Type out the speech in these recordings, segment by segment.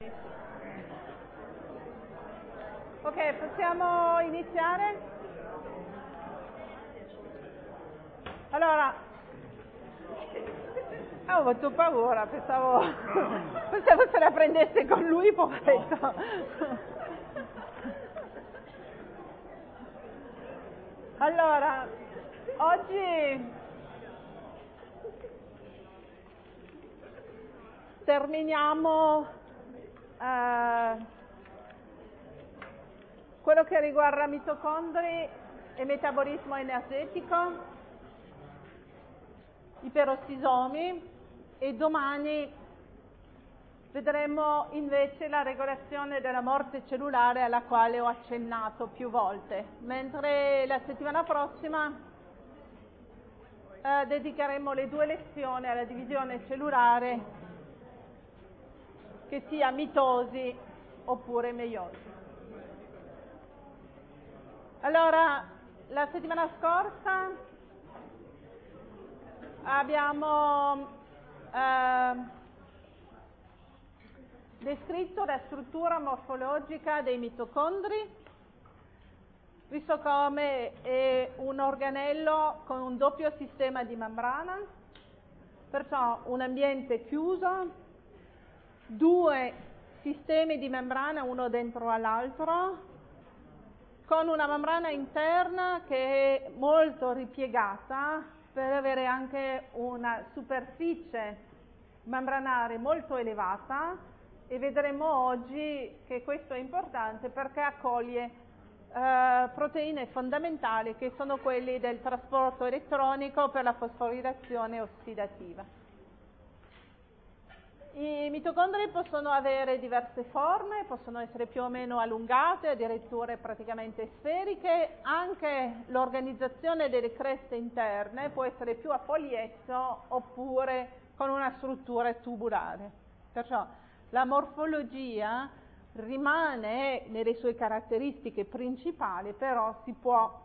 Ok, possiamo iniziare? Allora, ho avuto paura, pensavo se la prendesse con lui, poveretto. Allora, oggi terminiamo quello che riguarda mitocondri e metabolismo energetico, i perossisomi, e domani vedremo invece la regolazione della morte cellulare alla quale ho accennato più volte, mentre la settimana prossima dedicheremo le 2 lezioni alla divisione cellulare, che sia mitosi oppure meiosi. Allora, la settimana scorsa abbiamo descritto la struttura morfologica dei mitocondri, visto come è un organello con un doppio sistema di membrana, perciò un ambiente chiuso, 2 sistemi di membrana uno dentro all'altro, con una membrana interna che è molto ripiegata per avere anche una superficie membranare molto elevata, e vedremo oggi che questo è importante perché accoglie proteine fondamentali che sono quelli del trasporto elettronico per la fosforilazione ossidativa. I mitocondri possono avere diverse forme, possono essere più o meno allungate, addirittura praticamente sferiche. Anche l'organizzazione delle creste interne può essere più a poliedro oppure con una struttura tubolare. Perciò la morfologia rimane nelle sue caratteristiche principali, però si può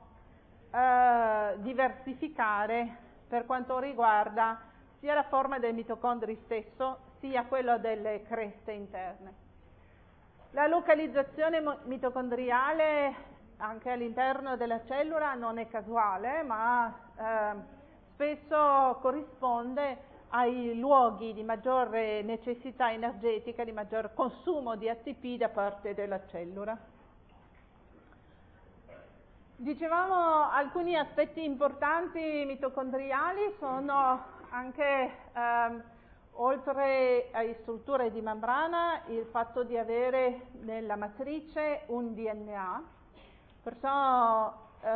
diversificare per quanto riguarda sia la forma del mitocondri stesso, sia quello delle creste interne. La localizzazione mitocondriale anche all'interno della cellula non è casuale, ma spesso corrisponde ai luoghi di maggiore necessità energetica, di maggior consumo di ATP da parte della cellula. Dicevamo, alcuni aspetti importanti mitocondriali sono anche, oltre alle strutture di membrana, il fatto di avere nella matrice un DNA, perciò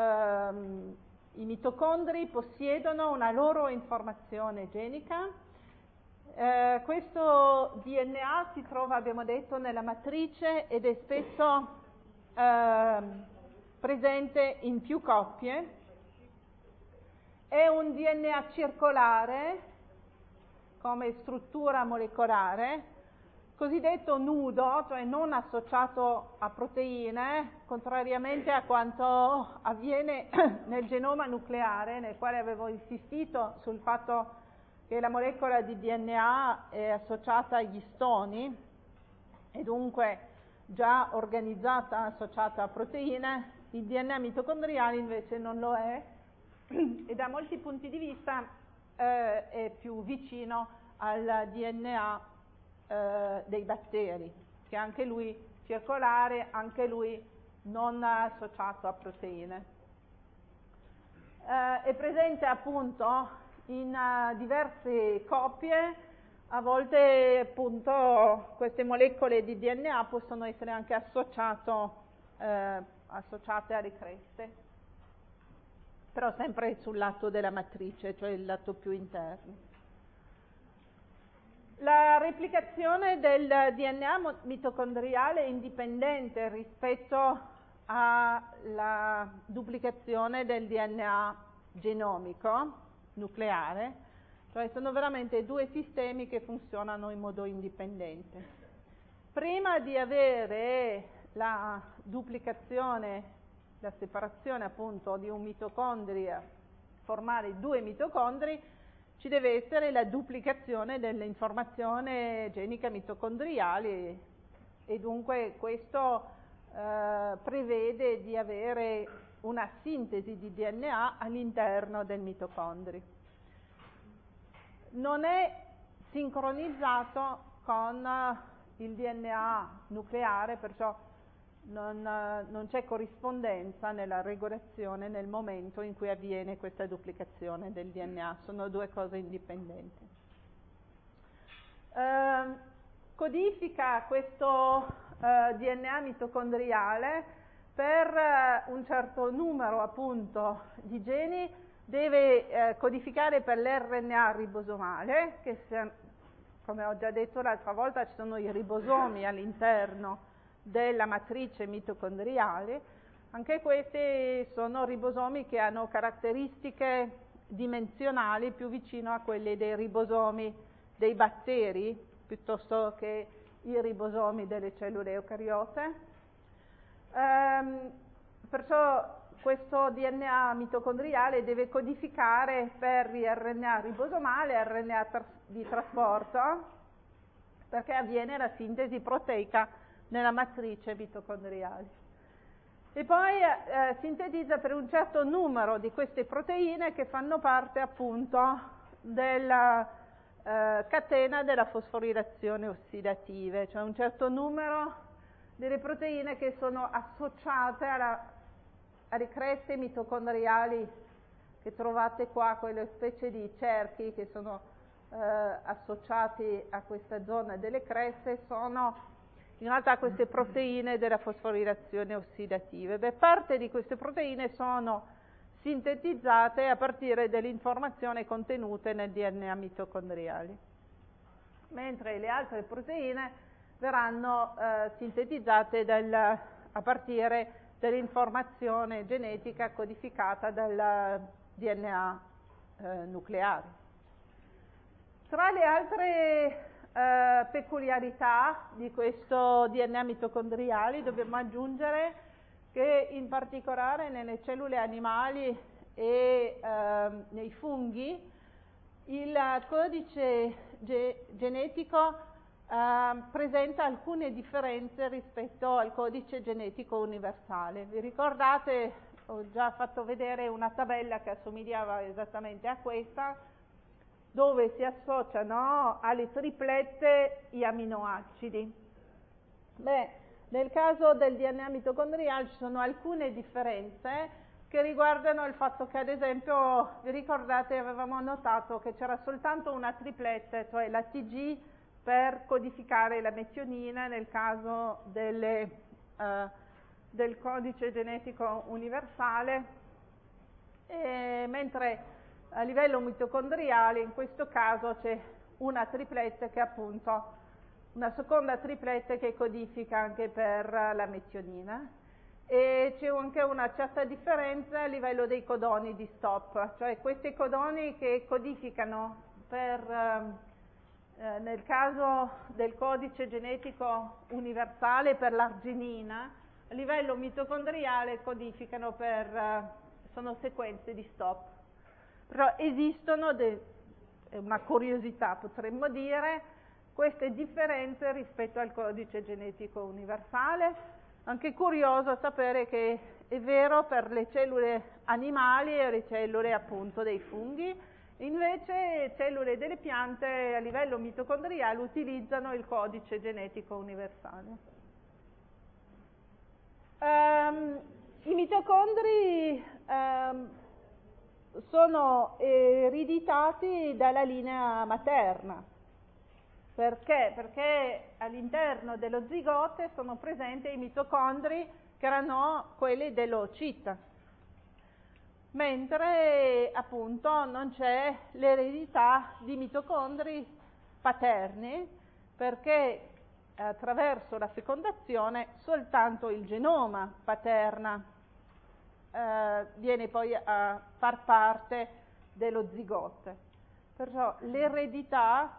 i mitocondri possiedono una loro informazione genica. Questo DNA si trova, abbiamo detto, nella matrice ed è spesso presente in più coppie. È un DNA circolare come struttura molecolare, cosiddetto nudo, cioè non associato a proteine, contrariamente a quanto avviene nel genoma nucleare, nel quale avevo insistito sul fatto che la molecola di DNA è associata agli stoni e dunque già organizzata, associata a proteine. Il DNA mitocondriale invece non lo è, e da molti punti di vista è più vicino al DNA dei batteri, che anche lui circolare, anche lui non associato a proteine. È presente appunto in diverse coppie. A volte appunto queste molecole di DNA possono essere anche associate alle creste, però sempre sul lato della matrice, cioè il lato più interno. La replicazione del DNA mitocondriale è indipendente rispetto alla duplicazione del DNA genomico nucleare, cioè sono veramente 2 sistemi che funzionano in modo indipendente. Prima di avere la duplicazione, la separazione appunto di un mitocondrio, formare 2 mitocondri, ci deve essere la duplicazione dell'informazione genica mitocondriale e dunque questo prevede di avere una sintesi di DNA all'interno del mitocondri. Non è sincronizzato con il DNA nucleare, perciò non c'è corrispondenza nella regolazione nel momento in cui avviene questa duplicazione del DNA, sono due cose indipendenti. Codifica questo DNA mitocondriale per un certo numero appunto di geni, deve codificare per l'RNA ribosomale, che come ho già detto l'altra volta ci sono i ribosomi all'interno della matrice mitocondriale. Anche questi sono ribosomi che hanno caratteristiche dimensionali più vicino a quelle dei ribosomi dei batteri piuttosto che i ribosomi delle cellule eucariote. Perciò questo DNA mitocondriale deve codificare per l'RNA ribosomale, RNA di trasporto, perché avviene la sintesi proteica nella matrice mitocondriale. E poi sintetizza per un certo numero di queste proteine che fanno parte appunto della catena della fosforilazione ossidative, cioè un certo numero delle proteine che sono associate alle creste mitocondriali che trovate qua, quelle specie di cerchi che sono associati a questa zona delle creste, sono in realtà queste proteine della fosforilazione ossidativa. Parte di queste proteine sono sintetizzate a partire delle informazioni contenute nel DNA mitocondriale, mentre le altre proteine verranno sintetizzate a partire dell'informazione genetica codificata dal DNA nucleare. Tra le altre peculiarità di questo DNA mitocondriale dobbiamo aggiungere che in particolare nelle cellule animali e nei funghi il codice genetico presenta alcune differenze rispetto al codice genetico universale. Vi ricordate, ho già fatto vedere una tabella che assomigliava esattamente a questa, dove si associano alle triplette gli aminoacidi. Nel caso del DNA mitocondriale ci sono alcune differenze che riguardano il fatto che, ad esempio, vi ricordate, avevamo notato che c'era soltanto una triplette, cioè la TG, per codificare la metionina nel caso del codice genetico universale, mentre a livello mitocondriale in questo caso c'è una triplette che è appunto una seconda triplette che codifica anche per la metionina, e c'è anche una certa differenza a livello dei codoni di stop, cioè questi codoni che codificano nel caso del codice genetico universale per l'arginina, a livello mitocondriale codificano sono sequenze di stop. Però esistono, è una curiosità potremmo dire, queste differenze rispetto al codice genetico universale. Anche curioso sapere che è vero per le cellule animali e le cellule appunto dei funghi, invece cellule delle piante a livello mitocondriale utilizzano il codice genetico universale. I mitocondri sono ereditati dalla linea materna. Perché? Perché all'interno dello zigote sono presenti i mitocondri che erano quelli dell'oocita, mentre appunto non c'è l'eredità di mitocondri paterni, perché attraverso la fecondazione soltanto il genoma paterna viene poi a far parte dello zigote. Perciò l'eredità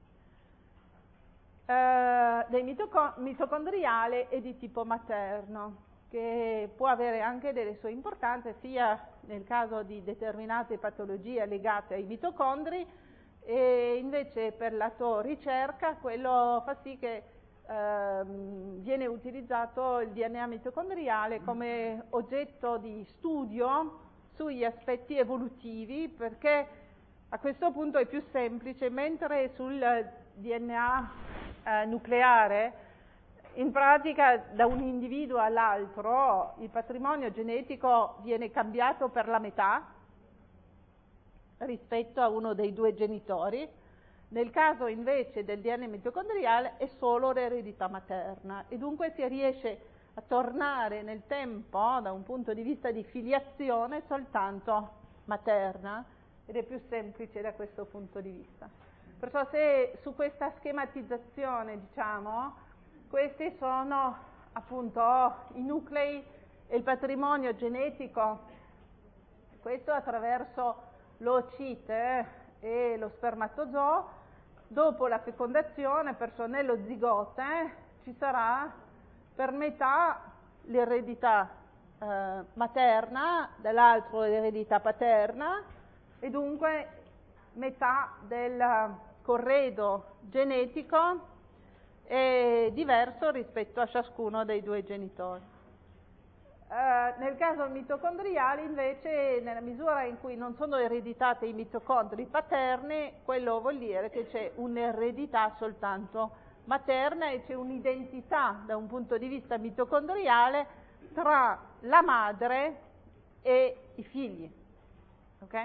del mitocondriale è di tipo materno, che può avere anche delle sue importanze sia nel caso di determinate patologie legate ai mitocondri, e invece per la tua ricerca quello fa sì che viene utilizzato il DNA mitocondriale come oggetto di studio sugli aspetti evolutivi, perché a questo punto è più semplice, mentre sul DNA nucleare in pratica da un individuo all'altro il patrimonio genetico viene cambiato per la metà rispetto a uno dei due genitori. Nel caso invece del DNA mitocondriale è solo l'eredità materna e dunque si riesce a tornare nel tempo da un punto di vista di filiazione soltanto materna, ed è più semplice da questo punto di vista. Perciò se su questa schematizzazione, diciamo, questi sono appunto i nuclei e il patrimonio genetico, questo attraverso l'oocite e lo spermatozoo. Dopo la fecondazione, perciò nello zigote, ci sarà per metà l'eredità materna, dall'altro l'eredità paterna, e dunque metà del corredo genetico è diverso rispetto a ciascuno dei due genitori. Nel caso mitocondriale invece, nella misura in cui non sono ereditate i mitocondri paterni, quello vuol dire che c'è un'eredità soltanto materna e c'è un'identità da un punto di vista mitocondriale tra la madre e i figli. Ok?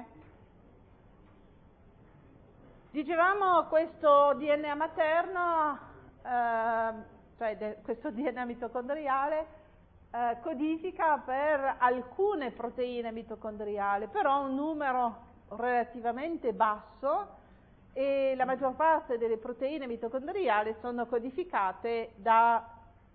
Dicevamo questo DNA materno, questo DNA mitocondriale, codifica per alcune proteine mitocondriali, però un numero relativamente basso, e la maggior parte delle proteine mitocondriali sono codificate da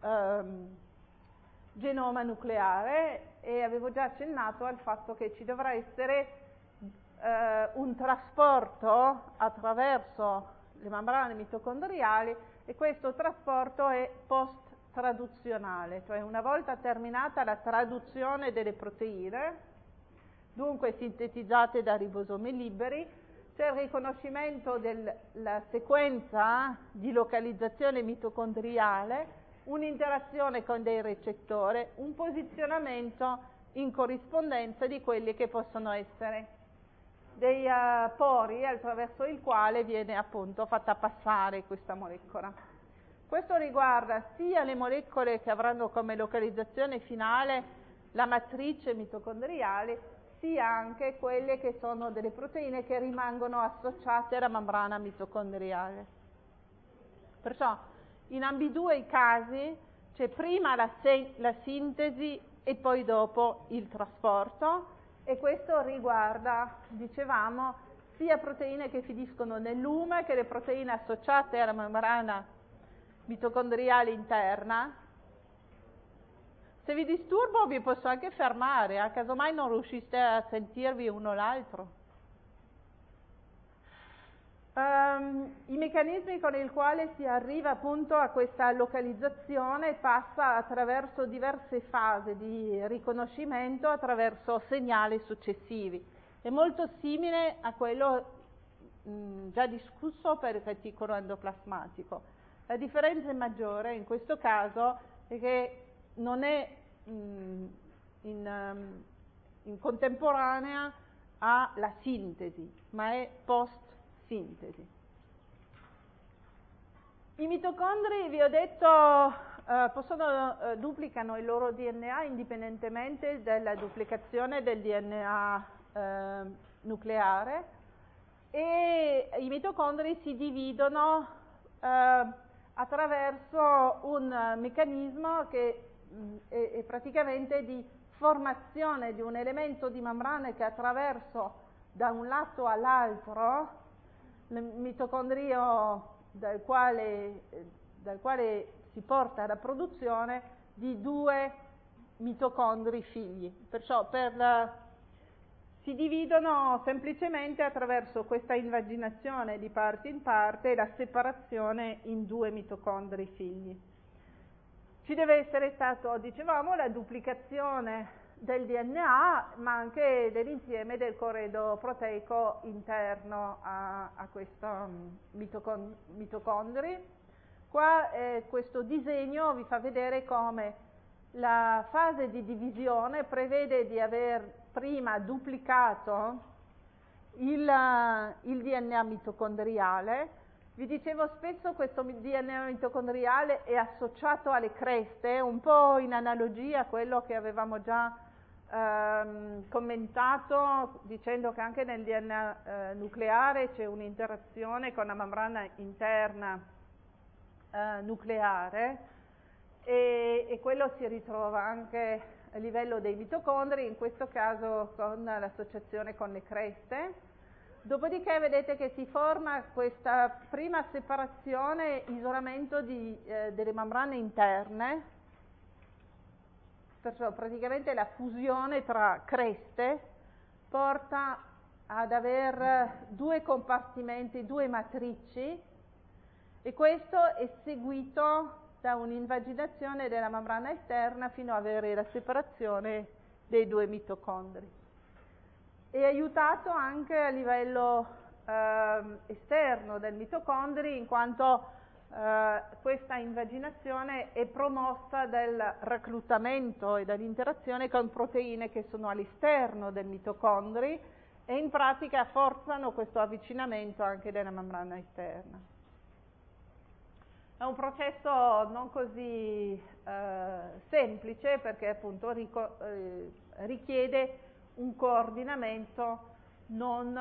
genoma nucleare, e avevo già accennato al fatto che ci dovrà essere un trasporto attraverso le membrane mitocondriali, e questo trasporto è post-traduzionale, cioè una volta terminata la traduzione delle proteine, dunque sintetizzate da ribosomi liberi, c'è il riconoscimento della sequenza di localizzazione mitocondriale, un'interazione con dei recettori, un posizionamento in corrispondenza di quelli che possono essere dei pori attraverso il quale viene appunto fatta passare questa molecola. Questo riguarda sia le molecole che avranno come localizzazione finale la matrice mitocondriale, sia anche quelle che sono delle proteine che rimangono associate alla membrana mitocondriale. Perciò in ambedue i casi c'è prima la sintesi e poi dopo il trasporto, e questo riguarda, dicevamo, sia proteine che finiscono nel lume che le proteine associate alla membrana mitocondriale interna. Se vi disturbo vi posso anche fermare, casomai non riusciste a sentirvi uno l'altro. I meccanismi con il quale si arriva appunto a questa localizzazione passa attraverso diverse fasi di riconoscimento, attraverso segnali successivi. È molto simile a quello già discusso per il reticolo endoplasmatico. La differenza maggiore in questo caso è che non è in contemporanea alla sintesi, ma è post-sintesi. I mitocondri, vi ho detto, duplicano il loro DNA indipendentemente dalla duplicazione del DNA nucleare, e i mitocondri si dividono attraverso un meccanismo che è praticamente di formazione di un elemento di membrana che attraverso da un lato all'altro il mitocondrio dal quale si porta alla produzione di due mitocondri figli. Perciò si dividono semplicemente attraverso questa invaginazione di parte in parte e la separazione in due mitocondri figli. Ci deve essere stato, dicevamo, la duplicazione del DNA, ma anche dell'insieme del corredo proteico interno a questo mitocondri. Qua questo disegno vi fa vedere come la fase di divisione prevede di aver prima duplicato il DNA mitocondriale. Vi dicevo spesso questo DNA mitocondriale è associato alle creste, un po' in analogia a quello che avevamo già commentato, dicendo che anche nel DNA nucleare c'è un'interazione con la membrana interna nucleare e quello si ritrova anche a livello dei mitocondri, in questo caso con l'associazione con le creste. Dopodiché vedete che si forma questa prima separazione, isolamento delle membrane interne, perciò praticamente la fusione tra creste porta ad aver due compartimenti, due matrici, e questo è seguito da un'invaginazione della membrana esterna fino ad avere la separazione dei due mitocondri. È aiutato anche a livello esterno del mitocondri, in quanto questa invaginazione è promossa dal reclutamento e dall'interazione con proteine che sono all'esterno del mitocondri e in pratica forzano questo avvicinamento anche della membrana esterna. È un processo non così semplice, perché appunto richiede un coordinamento non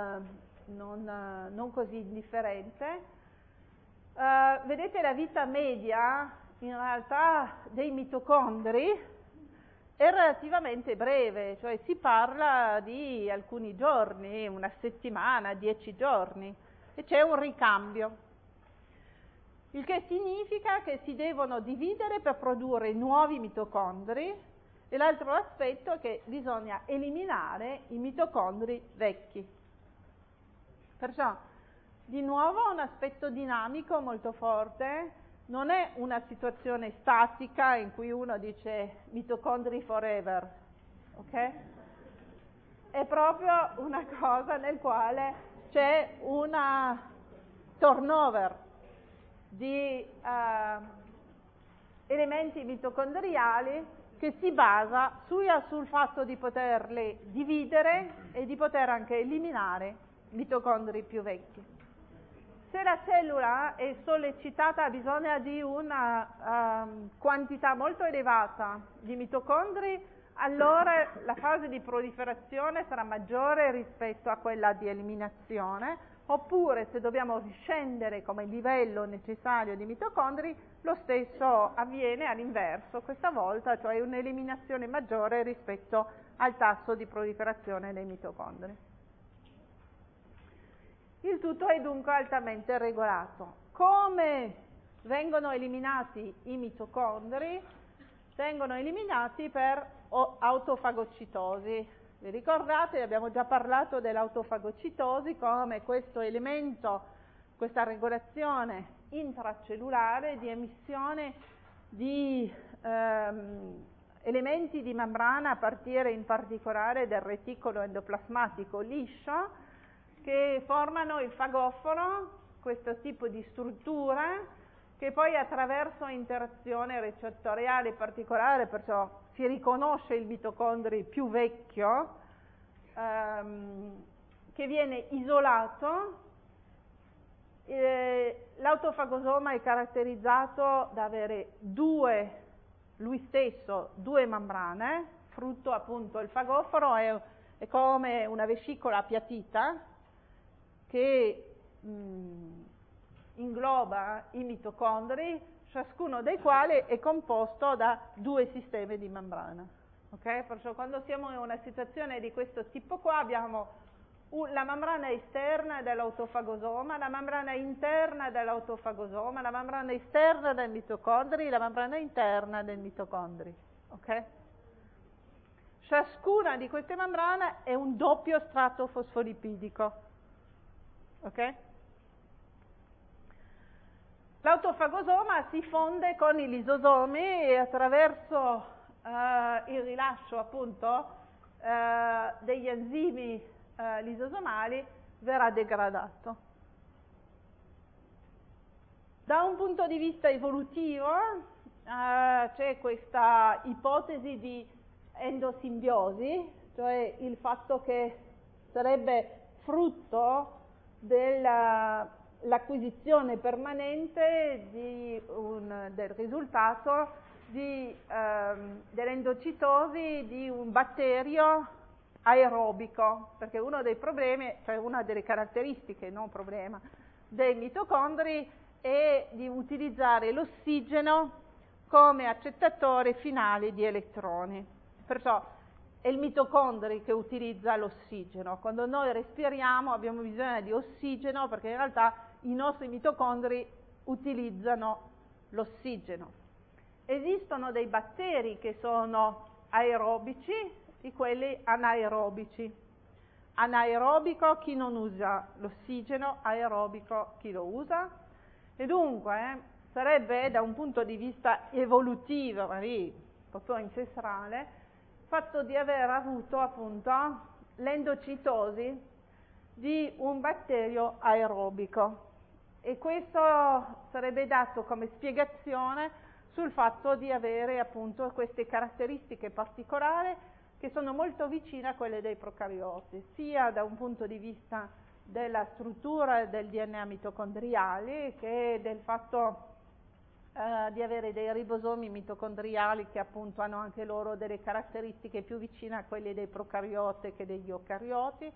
così indifferente. Vedete, la vita media in realtà dei mitocondri è relativamente breve, cioè si parla di alcuni giorni, una settimana, 10 giorni, e c'è un ricambio. Il che significa che si devono dividere per produrre nuovi mitocondri, e l'altro aspetto è che bisogna eliminare i mitocondri vecchi. Perciò, di nuovo, un aspetto dinamico molto forte, non è una situazione statica in cui uno dice mitocondri forever, ok? È proprio una cosa nel quale c'è una turnover di elementi mitocondriali che si basa sia sul fatto di poterle dividere e di poter anche eliminare mitocondri più vecchi. Se la cellula è sollecitata, ha bisogno di una quantità molto elevata di mitocondri, allora la fase di proliferazione sarà maggiore rispetto a quella di eliminazione. Oppure, se dobbiamo scendere come livello necessario di mitocondri, lo stesso avviene all'inverso, questa volta, cioè un'eliminazione maggiore rispetto al tasso di proliferazione dei mitocondri. Il tutto è dunque altamente regolato. Come vengono eliminati i mitocondri? Vengono eliminati per autofagocitosi. Vi ricordate, abbiamo già parlato dell'autofagocitosi come questo elemento, questa regolazione intracellulare di emissione di elementi di membrana a partire in particolare del reticolo endoplasmatico liscio, che formano il fagoforo, questo tipo di struttura, che poi attraverso interazione recettoriale particolare, perciò si riconosce il mitocondrio più vecchio, che viene isolato. L'autofagosoma è caratterizzato da avere lui stesso due membrane, frutto appunto il fagoforo è come una vescicola appiattita che ingloba i mitocondri, ciascuno dei quali è composto da due sistemi di membrana. Okay? Perciò quando siamo in una situazione di questo tipo qua abbiamo la membrana esterna dell'autofagosoma, la membrana interna dell'autofagosoma, la membrana esterna del mitocondri, la membrana interna del mitocondri. Okay? Ciascuna di queste membrane è un doppio strato fosfolipidico. Okay? L'autofagosoma si fonde con i lisosomi e attraverso il rilascio appunto degli enzimi lisosomali verrà degradato. Da un punto di vista evolutivo c'è questa ipotesi di endosimbiosi, cioè il fatto che sarebbe frutto dell'acquisizione permanente del risultato dell'endocitosi di un batterio aerobico, perché uno dei problemi, cioè una delle caratteristiche, non problema, dei mitocondri è di utilizzare l'ossigeno come accettatore finale di elettroni. Perciò è il mitocondrio che utilizza l'ossigeno. Quando noi respiriamo abbiamo bisogno di ossigeno perché in realtà i nostri mitocondri utilizzano l'ossigeno. Esistono dei batteri che sono aerobici e quelli anaerobici. Anaerobico chi non usa l'ossigeno, aerobico chi lo usa. E dunque sarebbe da un punto di vista evolutivo, proprio ancestrale, il fatto di aver avuto appunto l'endocitosi di un batterio aerobico. E questo sarebbe dato come spiegazione sul fatto di avere appunto queste caratteristiche particolari che sono molto vicine a quelle dei procarioti, sia da un punto di vista della struttura del DNA mitocondriale che del fatto di avere dei ribosomi mitocondriali che appunto hanno anche loro delle caratteristiche più vicine a quelle dei procarioti che degli eucarioti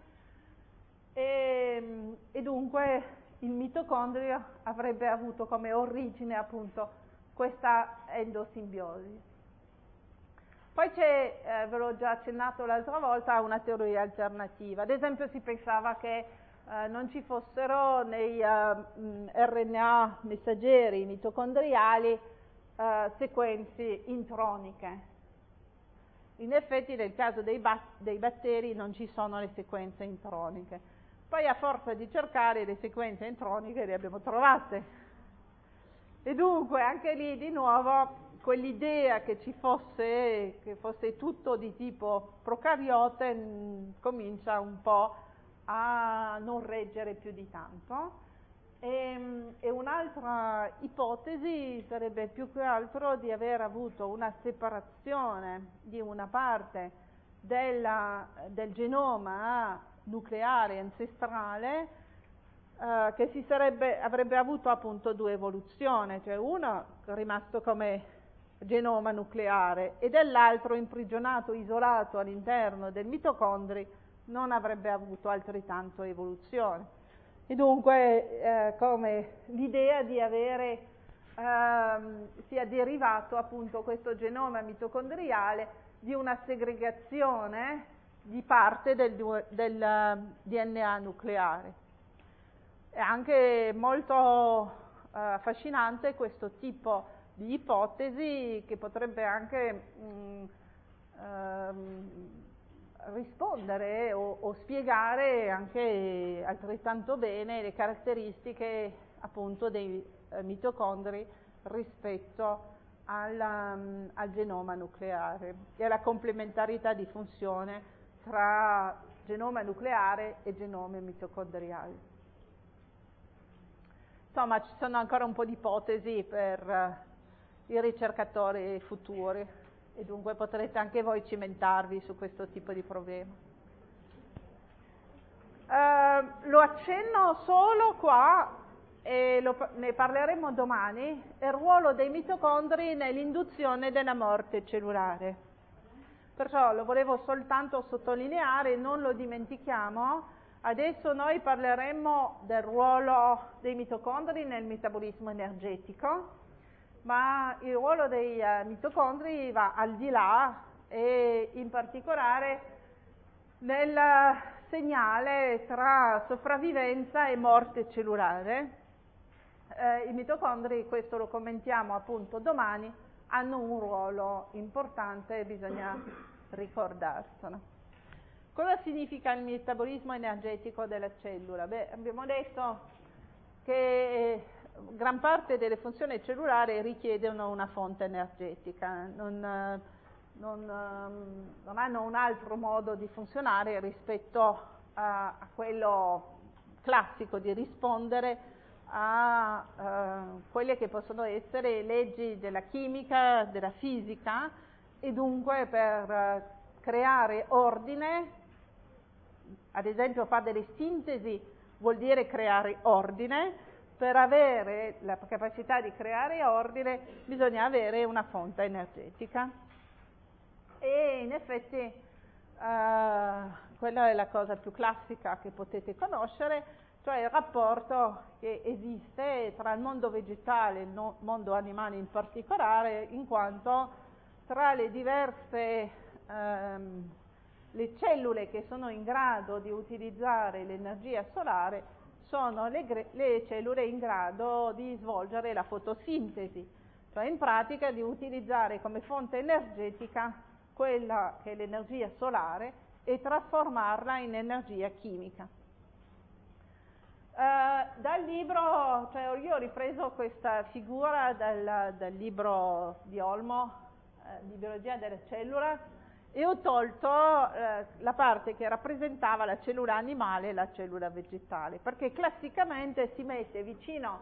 e dunque il mitocondrio avrebbe avuto come origine appunto questa endosimbiosi. Poi c'è, ve l'ho già accennato l'altra volta, una teoria alternativa. Ad esempio si pensava che non ci fossero nei RNA messaggeri mitocondriali sequenze introniche. In effetti nel caso dei batteri non ci sono le sequenze introniche. Poi a forza di cercare le sequenze introniche le abbiamo trovate. E dunque anche lì di nuovo quell'idea che fosse tutto di tipo procariote comincia un po' a non reggere più di tanto. E un'altra ipotesi sarebbe più che altro di aver avuto una separazione di una parte del genoma nucleare ancestrale che avrebbe avuto appunto due evoluzioni, cioè uno rimasto come genoma nucleare e dell'altro imprigionato, isolato all'interno del mitocondri, non avrebbe avuto altrettanto evoluzione. E dunque come l'idea di avere sia derivato appunto questo genoma mitocondriale di una segregazione di parte del DNA nucleare. È anche molto affascinante questo tipo di ipotesi che potrebbe anche rispondere o spiegare anche altrettanto bene le caratteristiche appunto dei mitocondri rispetto al genoma nucleare e alla complementarità di funzione tra genoma nucleare e genome mitocondriale. Insomma, ci sono ancora un po' di ipotesi per i ricercatori futuri e dunque potrete anche voi cimentarvi su questo tipo di problema. Lo accenno solo qua e ne parleremo domani, il ruolo dei mitocondri nell'induzione della morte cellulare. Perciò lo volevo soltanto sottolineare, non lo dimentichiamo. Adesso noi parleremo del ruolo dei mitocondri nel metabolismo energetico, ma il ruolo dei mitocondri va al di là e in particolare nel segnale tra sopravvivenza e morte cellulare. I mitocondri, questo lo commentiamo appunto domani, hanno un ruolo importante e bisogna ricordarselo. Cosa significa il metabolismo energetico della cellula? Beh, abbiamo detto che gran parte delle funzioni cellulari richiedono una fonte energetica, non hanno un altro modo di funzionare rispetto a quello classico di rispondere a quelle che possono essere leggi della chimica, della fisica, e dunque per creare ordine, ad esempio fare delle sintesi vuol dire creare ordine. Per avere la capacità di creare ordine bisogna avere una fonte energetica, e in effetti quella è la cosa più classica che potete conoscere, cioè il rapporto che esiste tra il mondo vegetale e il mondo animale in particolare, in quanto tra le diverse le cellule che sono in grado di utilizzare l'energia solare sono le cellule in grado di svolgere la fotosintesi, cioè in pratica di utilizzare come fonte energetica quella che è l'energia solare e trasformarla in energia chimica. Dal libro, cioè io ho ripreso questa figura dal libro di Olmo, di biologia della cellula, e ho tolto la parte che rappresentava la cellula animale e la cellula vegetale, perché classicamente si mette vicino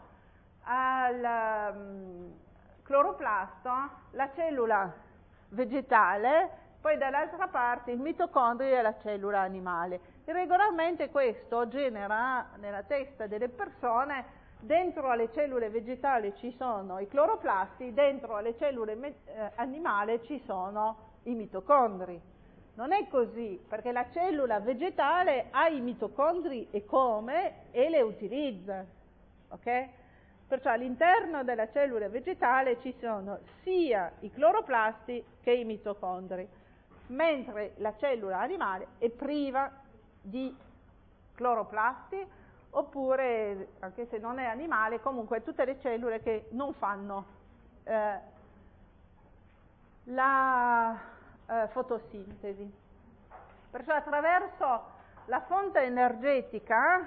al cloroplasto la cellula vegetale, poi dall'altra parte il mitocondrio e la cellula animale. E regolarmente questo genera nella testa delle persone: dentro alle cellule vegetali ci sono i cloroplasti, dentro alle cellule animali ci sono i mitocondri. Non è così, perché la cellula vegetale ha i mitocondri e come, e le utilizza, ok? Perciò all'interno della cellula vegetale ci sono sia i cloroplasti che i mitocondri, mentre la cellula animale è priva di cloroplasti, oppure, anche se non è animale, comunque tutte le cellule che non fanno la fotosintesi. Perciò attraverso la fonte energetica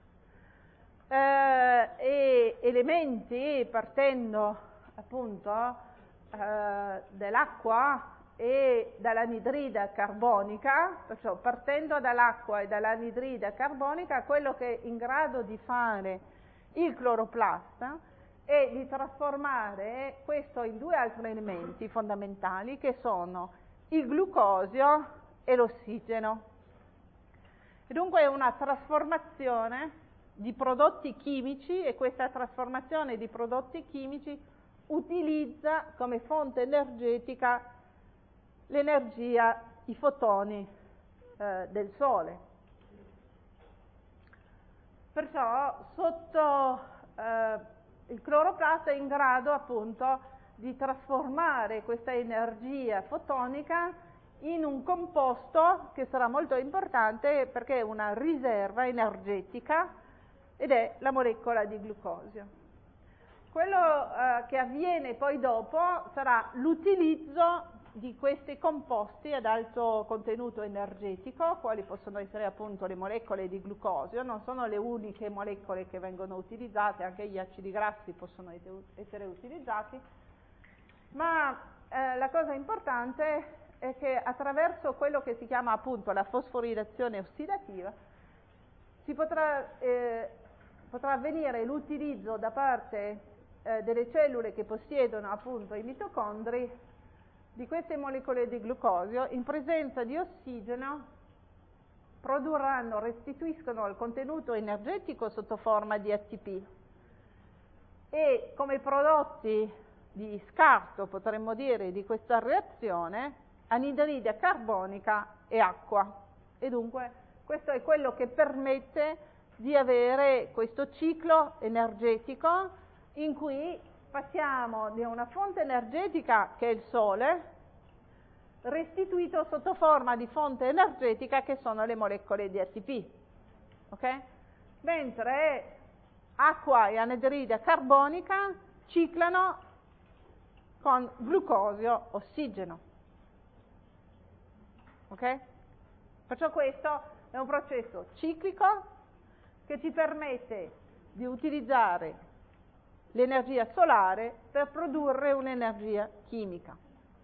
e elementi, partendo appunto dall'acqua e dall'anidride carbonica, perciò partendo dall'acqua e dall'anidride carbonica, quello che è in grado di fare il cloroplasta è di trasformare questo in due altri elementi fondamentali, che sono il glucosio e l'ossigeno. E dunque è una trasformazione di prodotti chimici, e questa trasformazione di prodotti chimici utilizza come fonte energetica l'energia, i fotoni del Sole. Perciò sotto il cloroplasto è in grado appunto di trasformare questa energia fotonica in un composto che sarà molto importante perché è una riserva energetica, ed è la molecola di glucosio. Quello che avviene poi dopo sarà l'utilizzo di questi composti ad alto contenuto energetico, quali possono essere appunto le molecole di glucosio. Non sono le uniche molecole che vengono utilizzate, anche gli acidi grassi possono essere utilizzati, ma la cosa importante è che attraverso quello che si chiama appunto la fosforilazione ossidativa si potrà avvenire l'utilizzo da parte delle cellule che possiedono appunto i mitocondri di queste molecole di glucosio. In presenza di ossigeno restituiscono il contenuto energetico sotto forma di ATP, e come prodotti di scarto, potremmo dire, di questa reazione, anidride carbonica e acqua. E dunque questo è quello che permette di avere questo ciclo energetico in cui passiamo da una fonte energetica che è il Sole, restituito sotto forma di fonte energetica che sono le molecole di ATP, ok? Mentre acqua e anidride carbonica ciclano con glucosio, ossigeno, ok? Perciò questo è un processo ciclico che ci permette di utilizzare l'energia solare per produrre un'energia chimica.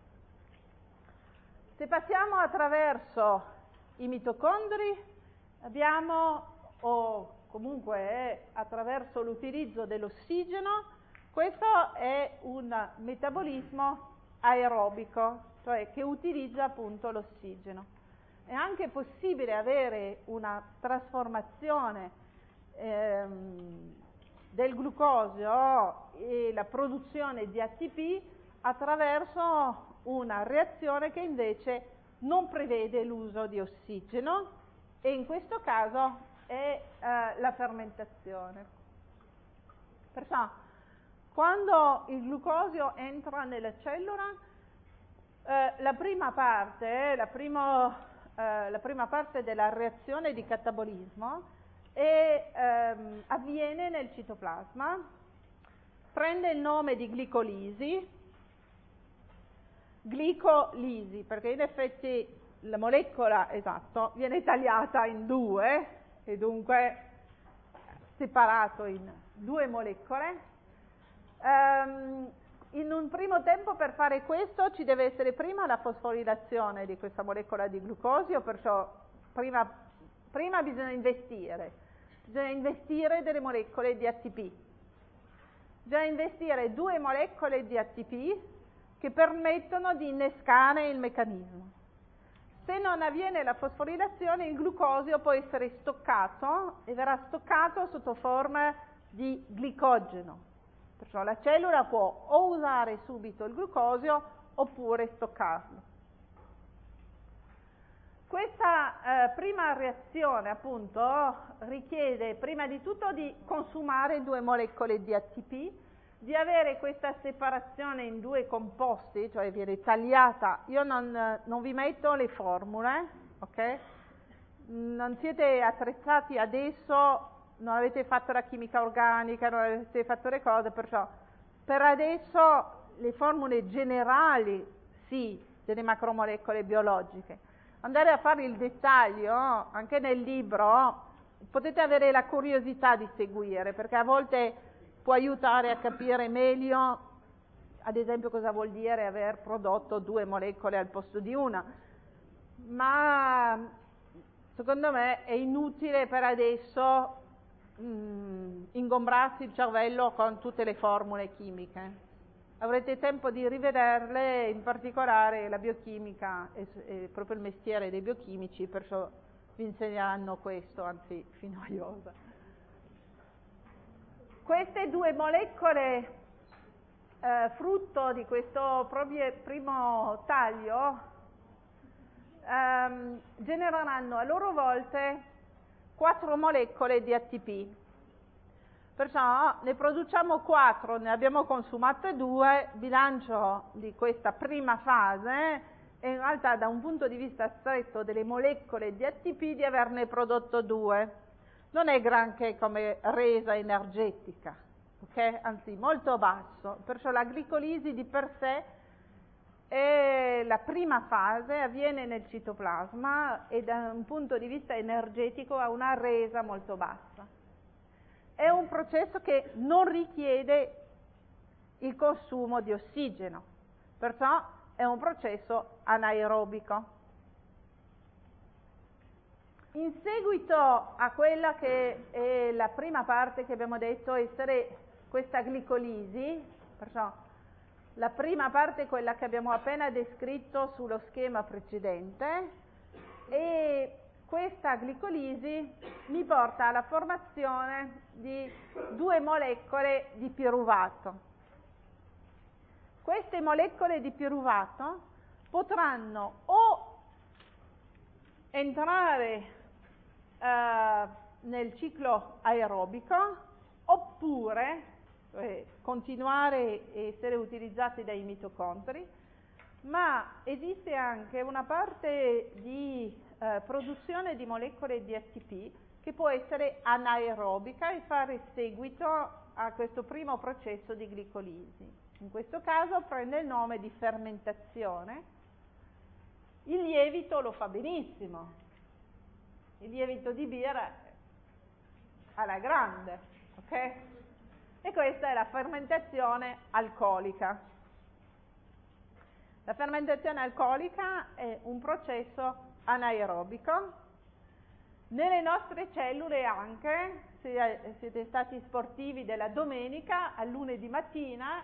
Se passiamo attraverso i mitocondri, abbiamo comunque è attraverso l'utilizzo dell'ossigeno. Questo è un metabolismo aerobico, cioè che utilizza appunto l'ossigeno. È anche possibile avere una trasformazione del glucosio e la produzione di ATP attraverso una reazione che invece non prevede l'uso di ossigeno, e in questo caso è la fermentazione. Perciò quando il glucosio entra nella cellula, la prima parte della reazione di catabolismo avviene nel citoplasma, prende il nome di glicolisi, perché in effetti la molecola, esatto, viene tagliata in due e dunque separato in due molecole. In un primo tempo, per fare questo ci deve essere prima la fosforilazione di questa molecola di glucosio, perciò prima bisogna investire delle molecole di ATP, bisogna investire 2 molecole di ATP che permettono di innescare il meccanismo. Se non avviene la fosforilazione, il glucosio può essere stoccato e verrà stoccato sotto forma di glicogeno. Perciò la cellula può o usare subito il glucosio oppure stoccarlo. Questa prima reazione appunto richiede prima di tutto di consumare 2 molecole di ATP, di avere questa separazione in 2 composti, cioè viene tagliata. Io non vi metto le formule, ok? Non siete attrezzati adesso, non avete fatto la chimica organica, non avete fatto le cose, perciò per adesso le formule generali sì, delle macromolecole biologiche. Andare a fare il dettaglio, anche nel libro, potete avere la curiosità di seguire, perché a volte può aiutare a capire meglio, ad esempio, cosa vuol dire aver prodotto 2 molecole al posto di una. Ma secondo me è inutile per adesso ingombrarsi il cervello con tutte le formule chimiche. Avrete tempo di rivederle, in particolare la biochimica è proprio il mestiere dei biochimici, perciò vi insegneranno questo, anzi Finoiosa. Queste 2 molecole frutto di questo primo taglio genereranno a loro volte 4 molecole di ATP. Perciò ne produciamo 4, ne abbiamo consumate 2, bilancio di questa prima fase e in realtà da un punto di vista stretto delle molecole di ATP di averne prodotto 2. Non è granché come resa energetica, ok? Anzi molto basso, perciò la glicolisi di per sé è la prima fase, avviene nel citoplasma e da un punto di vista energetico ha una resa molto bassa. È un processo che non richiede il consumo di ossigeno, perciò è un processo anaerobico. In seguito a quella che è la prima parte che abbiamo detto essere questa glicolisi, perciò la prima parte è quella che abbiamo appena descritto sullo schema precedente, e questa glicolisi mi porta alla formazione di 2 molecole di piruvato. Queste molecole di piruvato potranno o entrare nel ciclo aerobico oppure continuare a essere utilizzati dai mitocondri, ma esiste anche una parte di produzione di molecole di ATP che può essere anaerobica e fare seguito a questo primo processo di glicolisi. In questo caso prende il nome di fermentazione. Il lievito lo fa benissimo, il lievito di birra alla grande, ok? E questa è la fermentazione alcolica. La fermentazione alcolica è un processo anaerobico. Nelle nostre cellule anche se siete stati sportivi della domenica, al lunedì mattina,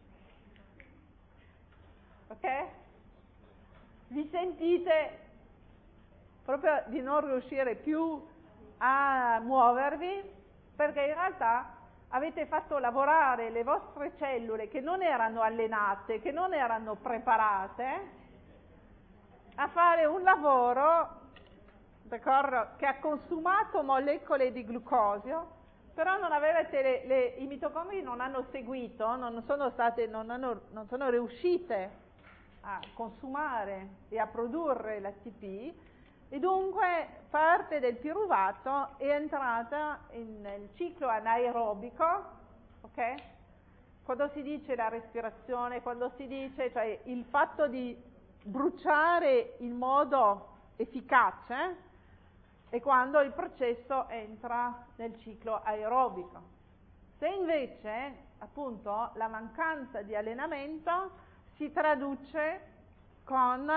ok? Vi sentite proprio di non riuscire più a muovervi, perché in realtà avete fatto lavorare le vostre cellule che non erano allenate, che non erano preparate, a fare un lavoro, d'accordo, che ha consumato molecole di glucosio, però non avete i mitocondri non hanno seguito, non sono riuscite a consumare e a produrre l'ATP, e dunque parte del piruvato è entrata nel ciclo anaerobico, ok? Quando si dice la respirazione, quando si dice, cioè il fatto di bruciare in modo efficace, è quando il processo entra nel ciclo aerobico. Se invece, appunto, la mancanza di allenamento si traduce con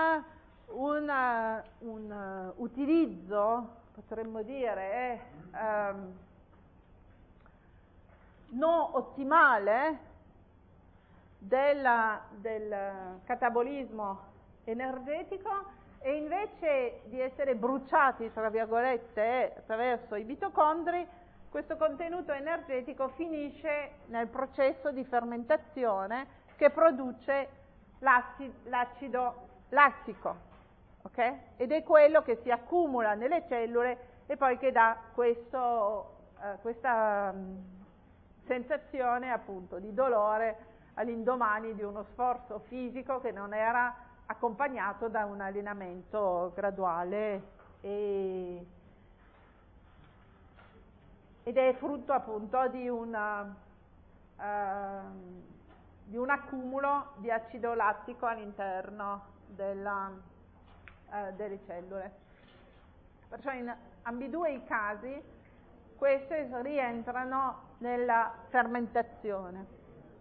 un utilizzo, potremmo dire, non ottimale del catabolismo energetico, e invece di essere bruciati, tra virgolette, attraverso i mitocondri, questo contenuto energetico finisce nel processo di fermentazione che produce l'acido lattico, ok? Ed è quello che si accumula nelle cellule e poi che dà questa sensazione appunto di dolore all'indomani di uno sforzo fisico che non era accompagnato da un allenamento graduale ed è frutto appunto di un accumulo di acido lattico all'interno delle cellule. Perciò in ambedue i casi queste rientrano nella fermentazione.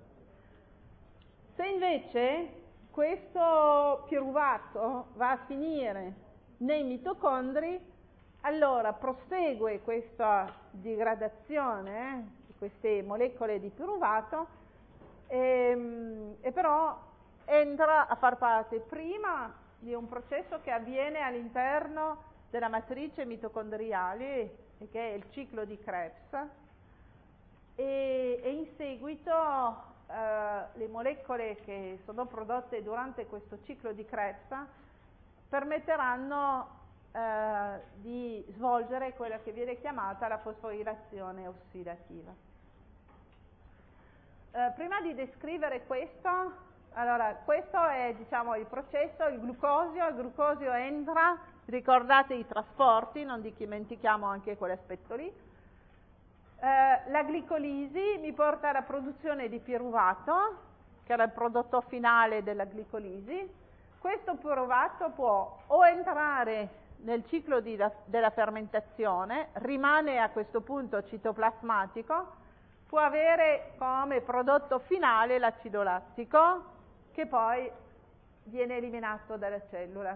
Se invece questo piruvato va a finire nei mitocondri, allora prosegue questa digradazione di queste molecole di piruvato e però entra a far parte prima di un processo che avviene all'interno della matrice mitocondriale, che è il ciclo di Krebs, e in seguito le molecole che sono prodotte durante questo ciclo di Krebs permetteranno di svolgere quella che viene chiamata la fosforilazione ossidativa. Prima di descrivere questo, allora questo è diciamo il processo, il glucosio entra, ricordate i trasporti, non dimentichiamo anche quell'aspetto lì. La glicolisi mi porta alla produzione di piruvato, che era il prodotto finale della glicolisi. Questo piruvato può o entrare nel ciclo della fermentazione, rimane a questo punto citoplasmatico, può avere come prodotto finale l'acido lattico, che poi viene eliminato dalla cellula.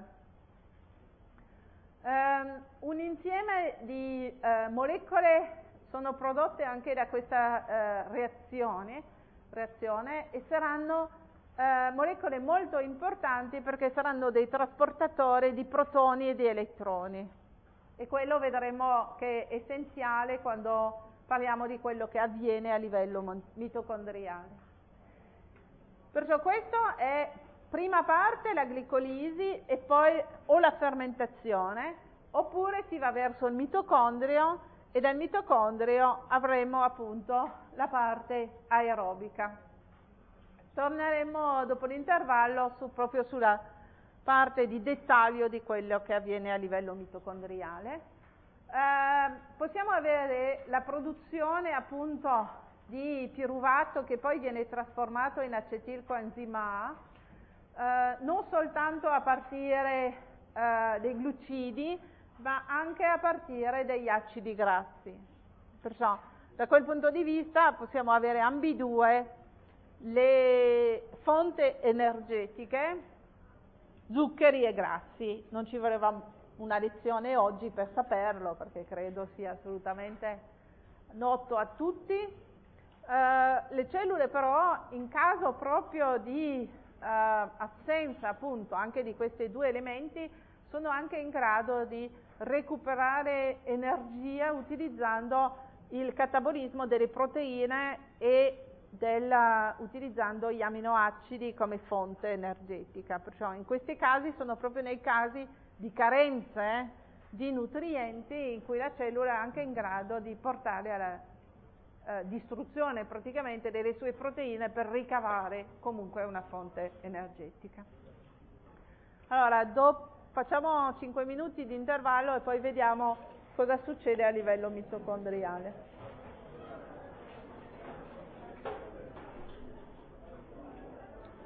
Un insieme di molecole sono prodotte anche da questa reazione e saranno molecole molto importanti perché saranno dei trasportatori di protoni e di elettroni, e quello vedremo che è essenziale quando parliamo di quello che avviene a livello mitocondriale. Perciò questo è prima parte la glicolisi e poi o la fermentazione, oppure si va verso il mitocondrio e dal mitocondrio avremo appunto la parte aerobica. Torneremo dopo l'intervallo proprio sulla parte di dettaglio di quello che avviene a livello mitocondriale. Possiamo avere la produzione appunto di piruvato che poi viene trasformato in acetilcoenzima A, non soltanto a partire dei glucidi, ma anche a partire dagli acidi grassi. Perciò da quel punto di vista possiamo avere ambedue le fonti energetiche, zuccheri e grassi. Non ci voleva una lezione oggi per saperlo, perché credo sia assolutamente noto a tutti. Le cellule però, in caso proprio di assenza appunto anche di questi due elementi, sono anche in grado di recuperare energia utilizzando il catabolismo delle proteine e utilizzando gli aminoacidi come fonte energetica. Perciò in questi casi sono proprio nei casi di carenze di nutrienti in cui la cellula è anche in grado di portare alla distruzione praticamente delle sue proteine per ricavare comunque una fonte energetica. Allora, facciamo 5 minuti di intervallo e poi vediamo cosa succede a livello mitocondriale.